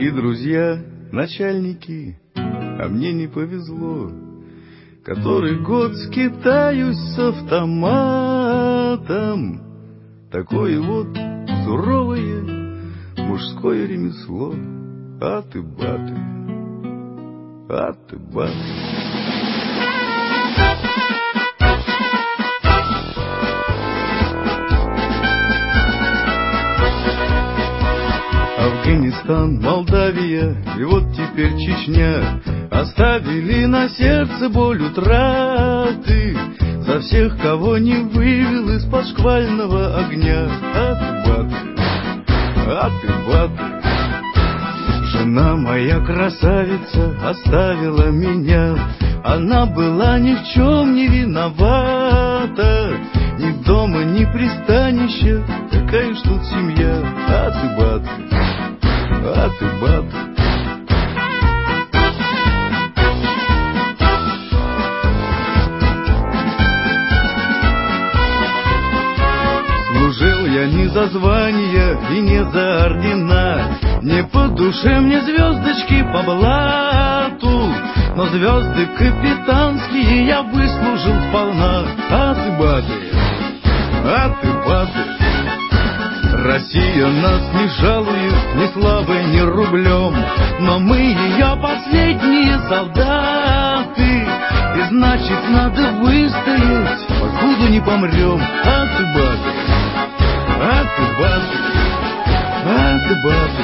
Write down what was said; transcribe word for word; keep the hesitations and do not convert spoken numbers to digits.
И друзья, начальники, а мне не повезло. Который год скитаюсь с автоматом. Такое вот суровое мужское ремесло. Аты-баты, аты-баты. Афганистан, Молдавия и вот теперь Чечня оставили на сердце боль утраты за всех, кого не вывел из-под шквального огня. Аты-баты, аты-баты. Жена моя красавица оставила меня. Она была ни в чем не виновата. Ни дома, ни пристанища. Какая ж тут семья. Аты-баты, аты-баты. Служил я не за звания и не за ордена. Не по душе мне звездочки по блату, но звезды капитанские я выслужил сполна. Аты-баты, аты-баты. Россия нас не жалует ни славой, ни рублем, но мы ее последние солдаты. И значит надо выстоять, покуда не помрем. Аты-баты, аты-баты, аты-баты.